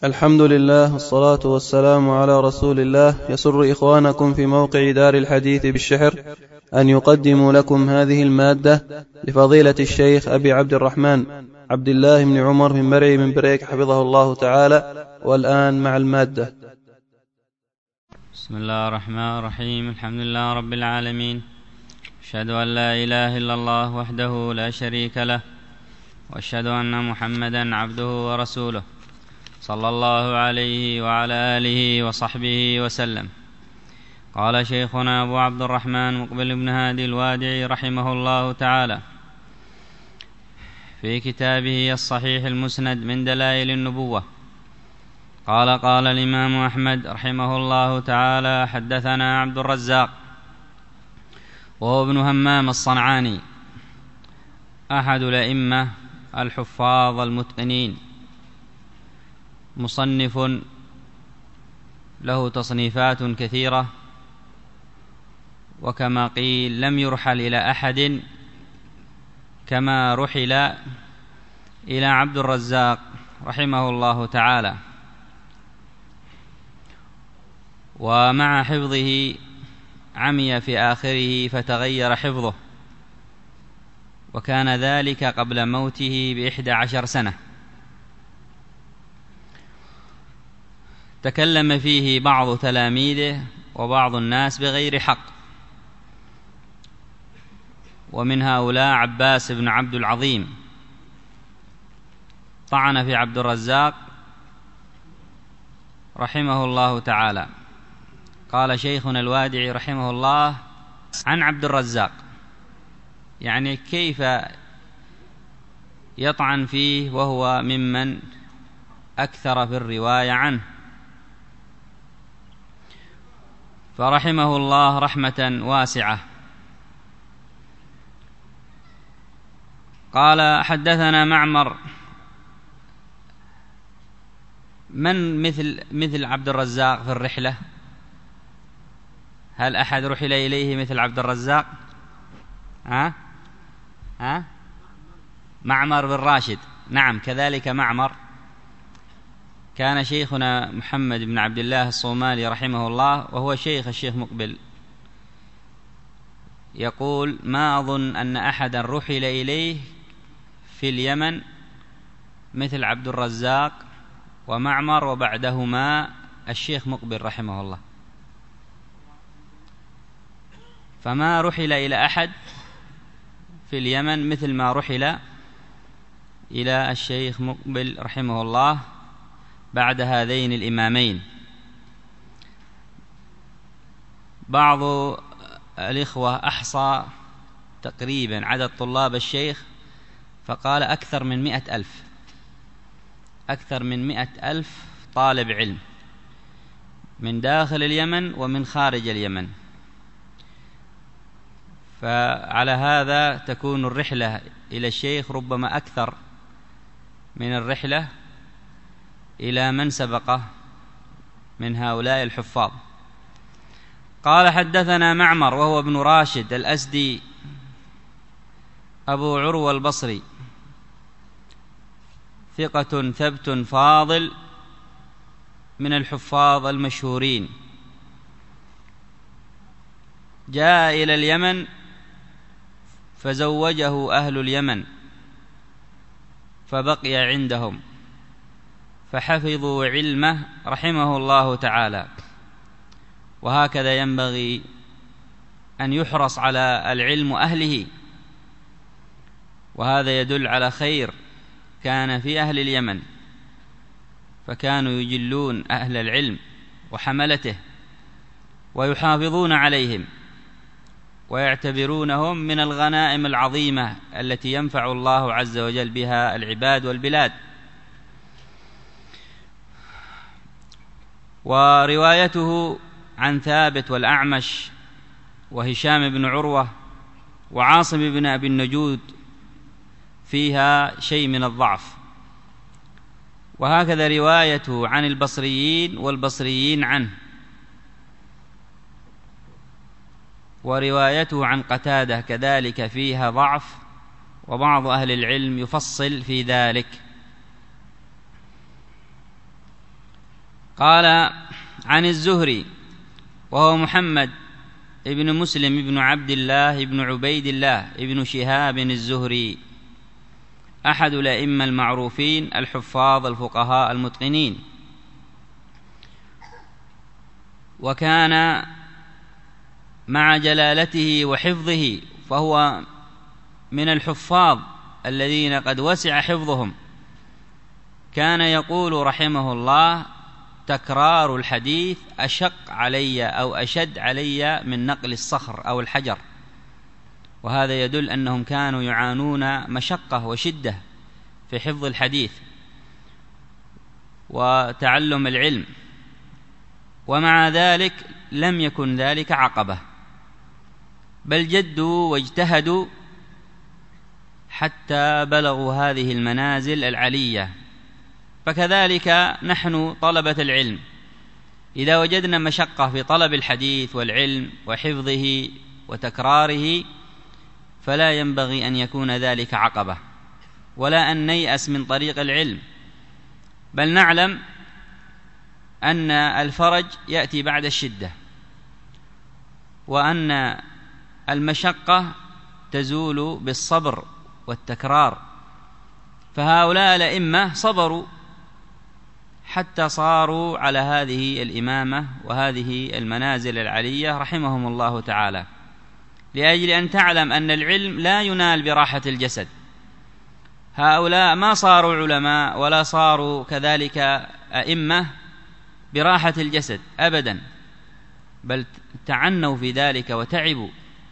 الحمد لله والصلاة والسلام على رسول الله. يسر إخوانكم في موقع دار الحديث بالشحر أن يقدموا لكم هذه المادة لفضيلة الشيخ أبي عبد الرحمن عبد الله بن عمر من مرعي من بريك حفظه الله تعالى. والآن مع المادة. بسم الله الرحمن الرحيم. الحمد لله رب العالمين، أشهد أن لا إله إلا الله وحده لا شريك له، وأشهد أن محمدا عبده ورسوله، صلى الله عليه وعلى آله وصحبه وسلم. قال شيخنا أبو عبد الرحمن مقبل بن هادي الوادعي رحمه الله تعالى في كتابه الصحيح المسند من دلائل النبوة، قال الإمام أحمد رحمه الله تعالى: حدثنا عبد الرزاق وهو ابن همام الصنعاني، أحد الأئمة الحفاظ المتقنين، مصنف له تصنيفات كثيرة، وكما قيل لم يرحل إلى أحد كما رحل إلى عبد الرزاق رحمه الله تعالى. ومع حفظه عمي في آخره فتغير حفظه، وكان ذلك قبل موته ب11 سنة. تكلم فيه بعض تلاميذه وبعض الناس بغير حق، ومن هؤلاء عباس بن عبد العظيم طعن في عبد الرزاق رحمه الله تعالى. قال شيخنا الوادعي رحمه الله عن عبد الرزاق، يعني كيف يطعن فيه وهو ممن أكثر في الرواية عنه؟ فرحمه الله رحمة واسعة. قال: حدثنا معمر. من مثل عبد الرزاق في الرحلة؟ هل أحد رحل إليه مثل عبد الرزاق؟ معمر بن راشد، نعم، كذلك معمر. كان شيخنا محمد بن عبد الله الصومالي رحمه الله، وهو شيخ الشيخ مقبل، يقول: ما أظن أن أحدا رحل إليه في اليمن مثل عبد الرزاق ومعمر، وبعدهما الشيخ مقبل رحمه الله. فما رحل إلى أحد في اليمن مثل ما رحل إلى الشيخ مقبل رحمه الله بعد هذين الإمامين. بعض الإخوة أحصى تقريبا عدد طلاب الشيخ فقال أكثر من 100,000، أكثر من 100,000 طالب علم من داخل اليمن ومن خارج اليمن. فعلى هذا تكون الرحلة إلى الشيخ ربما أكثر من الرحلة إلى من سبقه من هؤلاء الحفاظ. قال: حدثنا معمر وهو ابن راشد الأزدي أبو عروة البصري، ثقة ثبت فاضل من الحفاظ المشهورين، جاء إلى اليمن فزوجه أهل اليمن فبقي عندهم فحفظوا علمه رحمه الله تعالى. وهكذا ينبغي أن يحرص على العلم أهله، وهذا يدل على خير كان في أهل اليمن، فكانوا يجلون أهل العلم وحملته ويحافظون عليهم ويعتبرونهم من الغنائم العظيمة التي ينفع الله عز وجل بها العباد والبلاد. وروايته عن ثابت والأعمش وهشام بن عروة وعاصم بن أبي النجود فيها شيء من الضعف، وهكذا روايته عن البصريين والبصريين عنه، وروايته عن قتادة كذلك فيها ضعف، وبعض أهل العلم يفصل في ذلك. قال عن الزهري وهو محمد ابن مسلم ابن عبد الله ابن عبيد الله ابن شهاب الزهري، أحد الأئمة المعروفين الحفاظ الفقهاء المتقنين، وكان مع جلالته وحفظه فهو من الحفاظ الذين قد وسع حفظهم. كان يقول رحمه الله: تكرار الحديث أشق علي أو أشد علي من نقل الصخر أو الحجر، وهذا يدل أنهم كانوا يعانون مشقة وشدة في حفظ الحديث وتعلم العلم، ومع ذلك لم يكن ذلك عقبة، بل جدوا واجتهدوا حتى بلغوا هذه المنازل العلية. فكذلك نحن طلبة العلم إذا وجدنا مشقة في طلب الحديث والعلم وحفظه وتكراره فلا ينبغي أن يكون ذلك عقبة، ولا أن نيأس من طريق العلم، بل نعلم أن الفرج يأتي بعد الشدة، وأن المشقة تزول بالصبر والتكرار. فهؤلاء الأئمة صبروا حتى صاروا على هذه الإمامة وهذه المنازل العلية رحمهم الله تعالى، لأجل أن تعلم أن العلم لا ينال براحة الجسد. هؤلاء ما صاروا علماء ولا صاروا كذلك أئمة براحة الجسد أبدا، بل تعنوا في ذلك وتعبوا،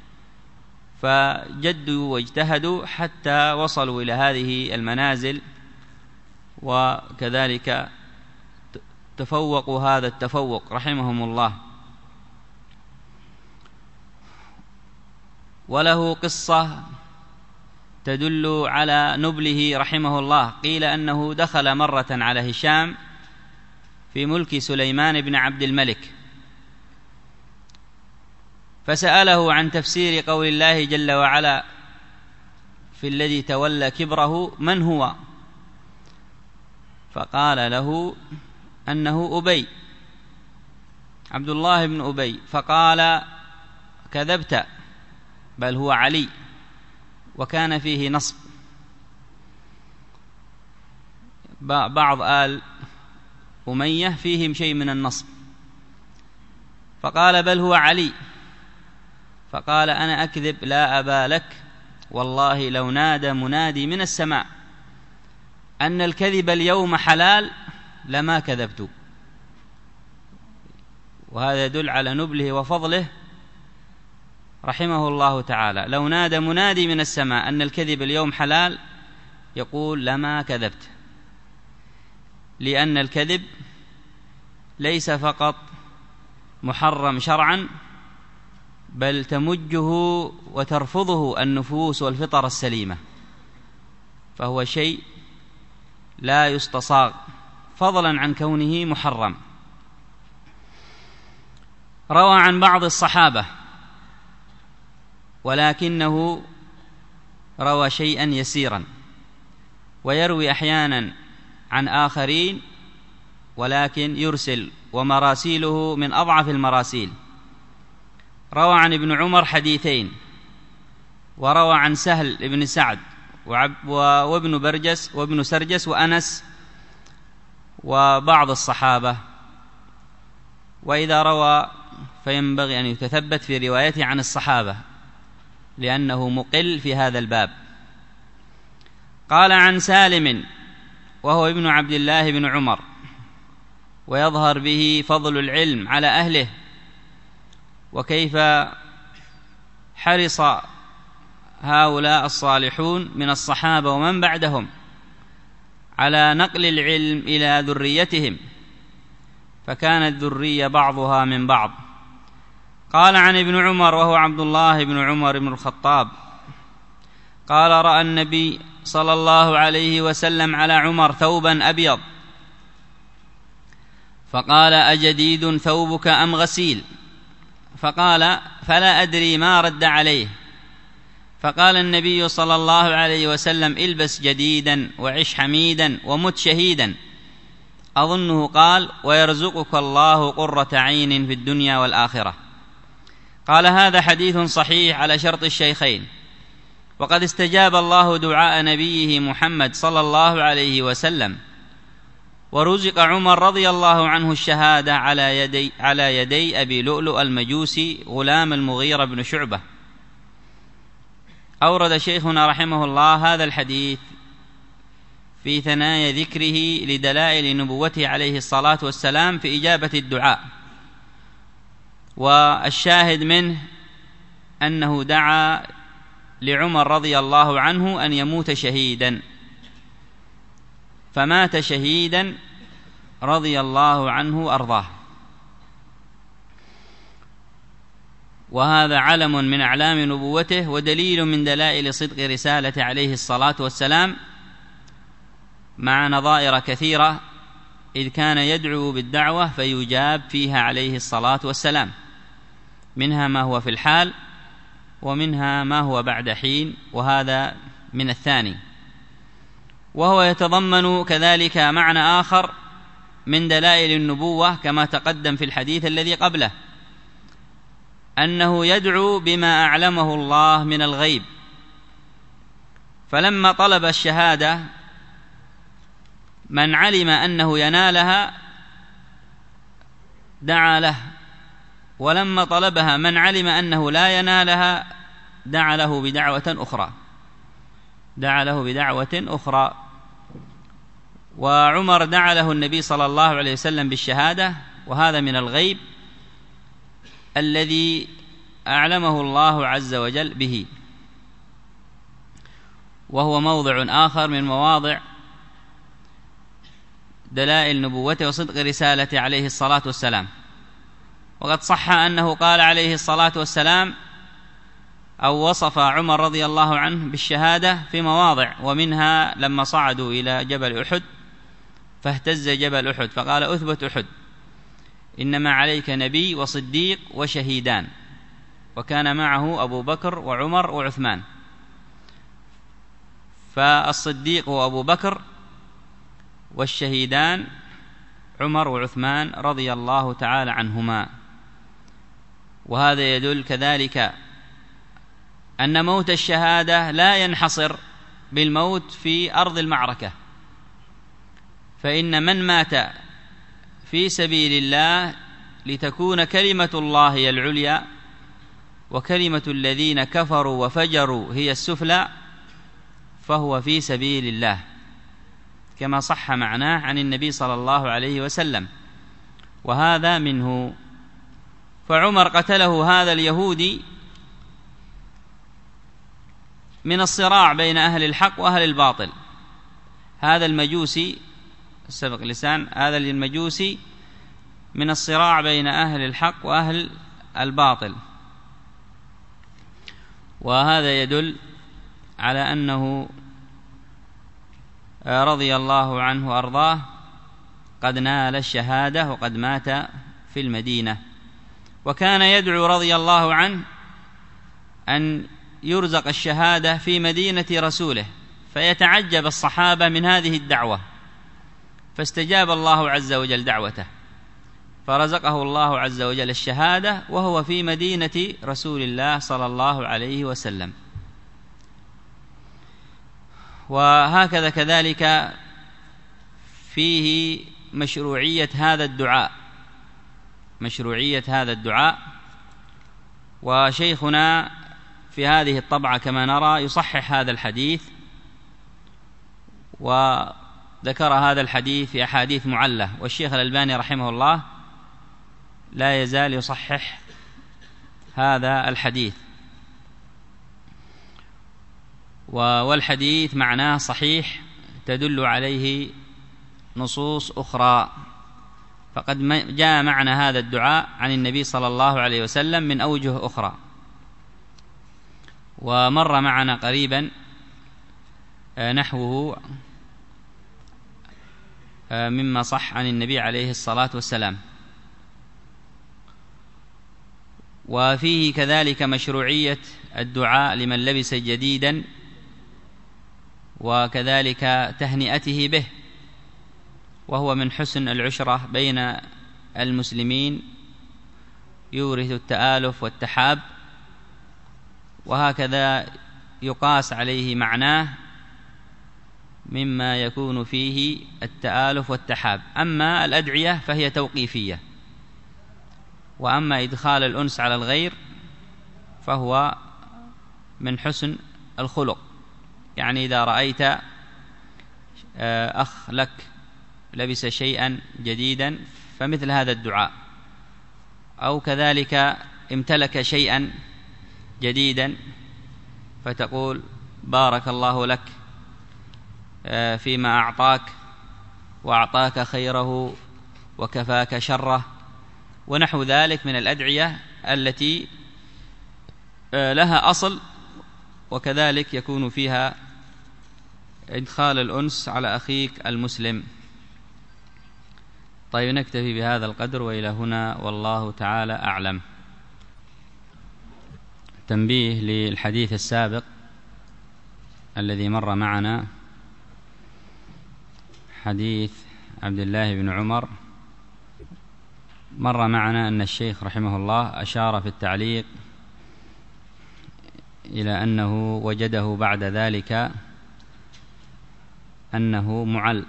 فجدوا واجتهدوا حتى وصلوا إلى هذه المنازل، وكذلك تفوقوا هذا التفوق رحمهم الله. وله قصة تدل على نبله رحمه الله. قيل أنه دخل مرة على هشام في ملك سليمان بن عبد الملك، فسأله عن تفسير قول الله جل وعلا في الذي تولى كبره: من هو؟ فقال له أنه أبي، عبد الله بن أبي. فقال: كذبت، بل هو علي. وكان فيه نصب، بعض آل أمية فيهم شيء من النصب. فقال: بل هو علي. فقال: أنا أكذب لا أبا لك، والله لو نادى منادي من السماء أن الكذب اليوم حلال لما كذبت. وهذا يدل على نبله وفضله رحمه الله تعالى. لو نادى منادي من السماء أن الكذب اليوم حلال يقول لما كذبت، لأن الكذب ليس فقط محرم شرعا، بل تمجه وترفضه النفوس والفطر السليمة، فهو شيء لا يستصاغ فضلا عن كونه محرم. روى عن بعض الصحابة، ولكنه روى شيئا يسيرا، ويروي أحيانا عن آخرين ولكن يرسل، ومراسيله من أضعف المراسيل. روى عن ابن عمر حديثين، وروى عن سهل بن سعد وابن برجس وابن سرجس وأنس وبعض الصحابة. وإذا روى فينبغي أن يتثبت في روايته عن الصحابة، لأنه مقل في هذا الباب. قال عن سالم وهو ابن عبد الله بن عمر، ويظهر به فضل العلم على أهله، وكيف حرص هؤلاء الصالحون من الصحابة ومن بعدهم على نقل العلم إلى ذريتهم، فكانت ذرية بعضها من بعض. قال عن ابن عمر وهو عبد الله بن عمر بن الخطاب قال: رأى النبي صلى الله عليه وسلم على عمر ثوبا أبيض، فقال: أجديد ثوبك أم غسيل؟ فقال: فلا أدري ما رد عليه. فقال النبي صلى الله عليه وسلم: البس جديدا وعش حميدا ومت شهيدا. أظنه قال: ويرزقك الله قرة عين في الدنيا والآخرة. قال: هذا حديث صحيح على شرط الشيخين، وقد استجاب الله دعاء نبيه محمد صلى الله عليه وسلم، ورزق عمر رضي الله عنه الشهادة على يدي أبي لؤلؤ المجوسي غلام المغيرة بن شعبة. أورد شيخنا رحمه الله هذا الحديث في ثنايا ذكره لدلائل نبوته عليه الصلاة والسلام في إجابة الدعاء، والشاهد منه أنه دعا لعمر رضي الله عنه أن يموت شهيدا، فمات شهيدا رضي الله عنه وأرضاه. وهذا علم من أعلام نبوته ودليل من دلائل صدق رسالة عليه الصلاة والسلام، مع نظائر كثيرة، إذ كان يدعو بالدعوة فيجاب فيها عليه الصلاة والسلام، منها ما هو في الحال، ومنها ما هو بعد حين، وهذا من الثاني. وهو يتضمن كذلك معنى آخر من دلائل النبوة كما تقدم في الحديث الذي قبله، أنه يدعو بما أعلمه الله من الغيب، فلما طلب الشهادة من علم أنه ينالها دعا له، ولما طلبها من علم أنه لا ينالها دعا له بدعوة أخرى. وعمر دعا له النبي صلى الله عليه وسلم بالشهادة، وهذا من الغيب الذي أعلمه الله عز وجل به، وهو موضع آخر من مواضع دلائل نبوته وصدق رسالته عليه الصلاة والسلام. وقد صح أنه قال عليه الصلاة والسلام أو وصف عمر رضي الله عنه بالشهادة في مواضع، ومنها لما صعدوا إلى جبل أحد فاهتز جبل أحد فقال: أثبت أحد، إنما عليك نبي وصديق وشهيدان، وكان معه أبو بكر وعمر وعثمان، فالصديق هو أبو بكر، والشهيدان عمر وعثمان رضي الله تعالى عنهما. وهذا يدل كذلك أن موت الشهادة لا ينحصر بالموت في أرض المعركة، فإن من مات في سبيل الله لتكون كلمة الله هي العليا وكلمة الذين كفروا وفجروا هي السفلى فهو في سبيل الله، كما صح معناه عن النبي صلى الله عليه وسلم، وهذا منه. فعمر قتله هذا اليهودي من الصراع بين أهل الحق وأهل الباطل، هذا المجوسي سبق لسان، هذا المجوسي من الصراع بين أهل الحق وأهل الباطل، وهذا يدل على أنه رضي الله عنه وأرضاه قد نال الشهادة وقد مات في المدينة. وكان يدعو رضي الله عنه أن يرزق الشهادة في مدينة رسوله، فيتعجب الصحابة من هذه الدعوة، فاستجاب الله عز وجل دعوته، فرزقه الله عز وجل الشهادة وهو في مدينة رسول الله صلى الله عليه وسلم. وهكذا كذلك فيه مشروعية هذا الدعاء، وشيخنا في هذه الطبعة كما نرى يصحح هذا الحديث، وذكر هذا الحديث في أحاديث معلة، والشيخ الألباني رحمه الله لا يزال يصحح هذا الحديث، والحديث معناه صحيح تدل عليه نصوص أخرى، فقد جاء معنى هذا الدعاء عن النبي صلى الله عليه وسلم من أوجه أخرى، ومر معنا قريبا نحوه مما صح عن النبي عليه الصلاة والسلام. وفيه كذلك مشروعية الدعاء لمن لبس جديدا، وكذلك تهنئته به، وهو من حسن العشرة بين المسلمين يورث التآلف والتحاب، وهكذا يقاس عليه معناه مما يكون فيه التآلف والتحاب. أما الأدعية فهي توقيفية، وأما إدخال الأنس على الغير فهو من حسن الخلق. يعني إذا رأيت أخ لك لبس شيئا جديدا فمثل هذا الدعاء، أو كذلك امتلك شيئا جديدا فتقول بارك الله لك فيما أعطاك وأعطاك خيره وكفاك شره، ونحو ذلك من الأدعية التي لها أصل، وكذلك يكون فيها إدخال الأنس على أخيك المسلم. طيب، نكتفي بهذا القدر وإلى هنا، والله تعالى أعلم. تنبيه للحديث السابق الذي مر معنا، حديث عبد الله بن عمر. مر معنا أن الشيخ رحمه الله أشار في التعليق إلى أنه وجده بعد ذلك أنه معل،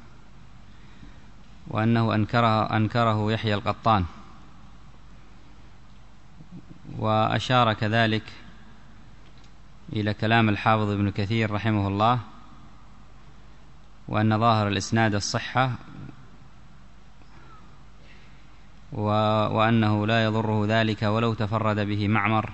وأنه أنكره يحيى القطان، وأشار كذلك إلى كلام الحافظ ابن كثير رحمه الله، وأن ظاهر الإسناد الصحة، وأنه لا يضره ذلك ولو تفرد به معمر.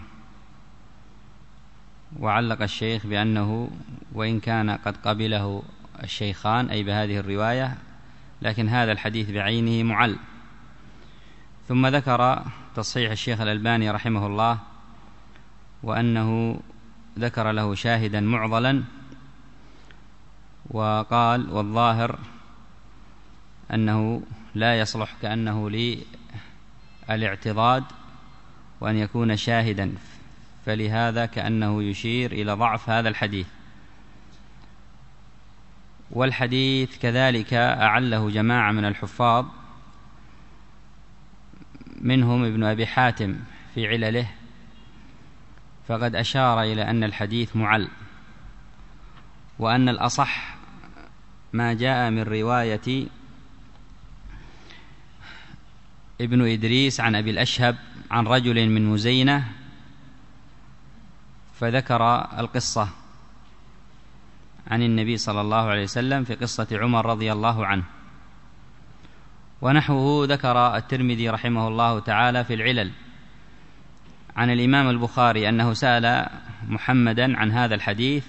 وعلق الشيخ بأنه وإن كان قد قبله الشيخان أي بهذه الرواية، لكن هذا الحديث بعينه معل. ثم ذكر تصحيح الشيخ الألباني رحمه الله، وأنه ذكر له شاهدا معضلا، وقال والظاهر أنه لا يصلح كأنه للاعتضاد وأن يكون شاهدا، فلهذا كأنه يشير إلى ضعف هذا الحديث. والحديث كذلك أعله جماعة من الحفاظ، منهم ابن أبي حاتم في علله، فقد أشار إلى أن الحديث معل، وأن الأصح ما جاء من رواية ابن إدريس عن أبي الأشهب عن رجل من مزينة، فذكر القصة عن النبي صلى الله عليه وسلم في قصة عمر رضي الله عنه. ونحوه ذكر الترمذي رحمه الله تعالى في العلل عن الإمام البخاري أنه سأل محمدا عن هذا الحديث،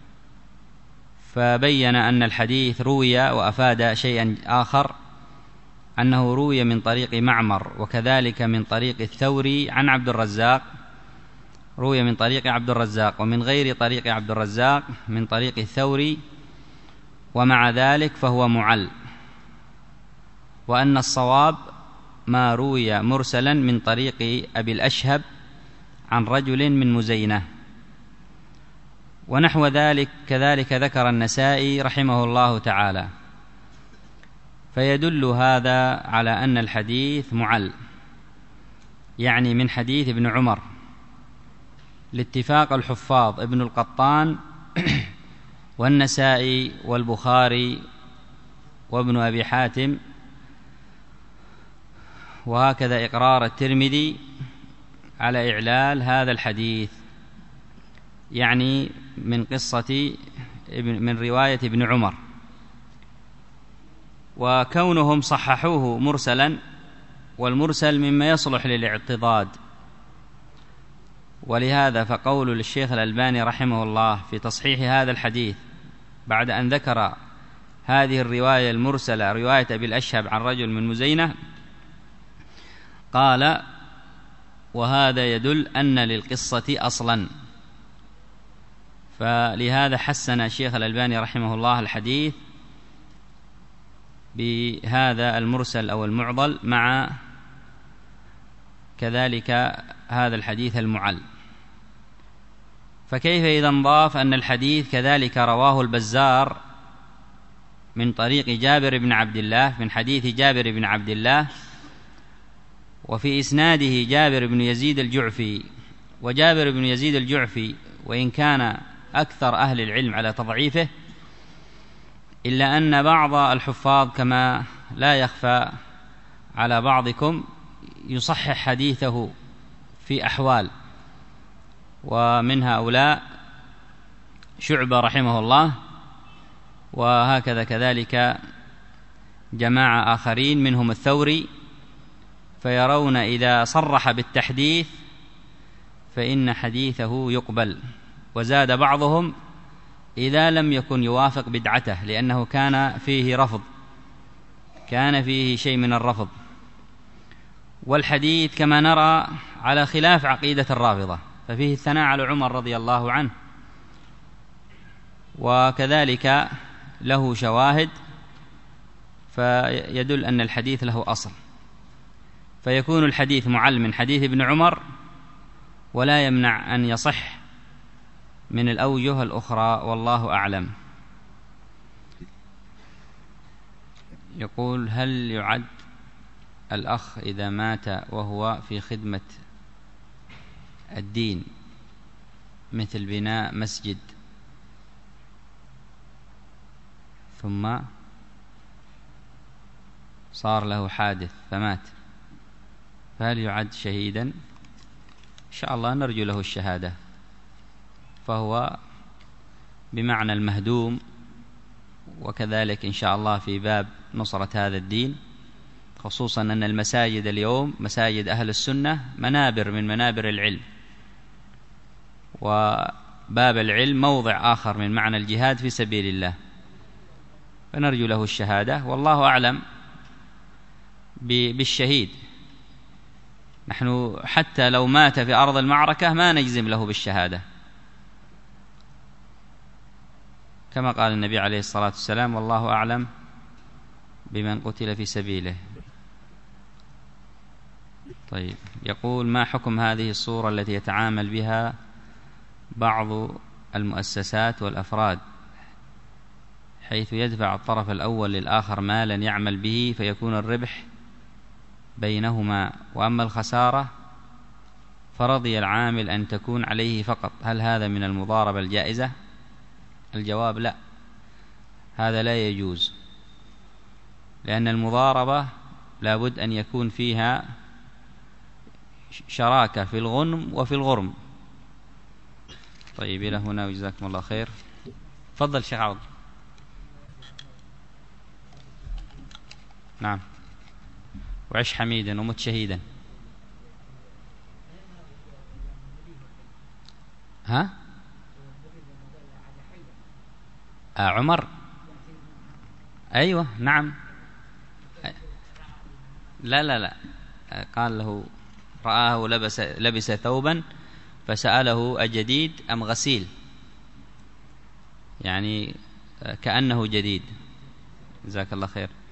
فبين أن الحديث روي، وأفاد شيئا آخر، أنه روي من طريق معمر، وكذلك من طريق الثوري عن عبد الرزاق، روي من طريق عبد الرزاق، ومن غير طريق عبد الرزاق من طريق الثوري، ومع ذلك فهو معل. وأن الصواب ما روي مرسلا من طريق أبي الأشهب عن رجل من مزينة. ونحو ذلك كذلك ذكر النسائي رحمه الله تعالى. فيدل هذا على أن الحديث معل، يعني من حديث ابن عمر، لاتفاق الحفاظ ابن القطان والنسائي والبخاري وابن أبي حاتم، وهكذا إقرار الترمذي على إعلال هذا الحديث، يعني من قصة من رواية ابن عمر. وكونهم صححوه مرسلا، والمرسل مما يصلح للاعتضاد، ولهذا فقول للشيخ الألباني رحمه الله في تصحيح هذا الحديث بعد أن ذكر هذه الرواية المرسلة رواية أبي الأشهب عن رجل من مزينة، قال وهذا يدل أن للقصة أصلا. فلهذا حسن الشيخ الألباني رحمه الله الحديث بهذا المرسل أو المعضل مع كذلك هذا الحديث المعل. فكيف إذا انضاف أن الحديث كذلك رواه البزار من طريق جابر بن عبد الله، من حديث جابر بن عبد الله، وفي إسناده جابر بن يزيد الجعفي. وجابر بن يزيد الجعفي وإن كان أكثر أهل العلم على تضعيفه، إلا أن بعض الحفاظ كما لا يخفى على بعضكم يصحح حديثه في أحوال، ومن هؤلاء شعبة رحمه الله، وهكذا كذلك جماعة آخرين منهم الثوري، فيرون إذا صرح بالتحديث فإن حديثه يقبل. وزاد بعضهم إذا لم يكن يوافق بدعته، لأنه كان فيه رفض، كان فيه شيء من الرفض. والحديث كما نرى على خلاف عقيدة الرافضة، ففيه الثناء على عمر رضي الله عنه، وكذلك له شواهد فيدل أن الحديث له أصل، فيكون الحديث معل من حديث ابن عمر، ولا يمنع أن يصح من الأوجه الأخرى، والله أعلم. يقول: هل يعد الأخ إذا مات وهو في خدمة الدين مثل بناء مسجد ثم صار له حادث فمات، فهل يعد شهيدا؟ إن شاء الله نرجو له الشهادة، فهو بمعنى المهدوم، وكذلك إن شاء الله في باب نصرة هذا الدين، خصوصا أن المساجد اليوم مساجد أهل السنة منابر من منابر العلم، وباب العلم موضع آخر من معنى الجهاد في سبيل الله، فنرجو له الشهادة، والله أعلم بالشهيد. نحن حتى لو مات في أرض المعركة ما نجزم له بالشهادة، كما قال النبي عليه الصلاة والسلام: والله أعلم بمن قتل في سبيله. طيب، يقول: ما حكم هذه الصورة التي يتعامل بها بعض المؤسسات والأفراد، حيث يدفع الطرف الأول للآخر مالا يعمل به فيكون الربح بينهما، وأما الخسارة فرضي العامل أن تكون عليه فقط، هل هذا من المضاربة الجائزة؟ الجواب: لا، هذا لا يجوز، لأن المضاربة لابد أن يكون فيها شراكة في الغنم وفي الغرم. طيب، إلى هنا وجزاكم الله خير. تفضل شيخ عوض. نعم. وعش حميدا ومت شهيدا. ها؟ عمر؟ أيوة، نعم. لا، قال له رآه لبس ثوبا فسأله: أجديد أم غسيل؟ يعني كأنه جديد. جزاك الله خير.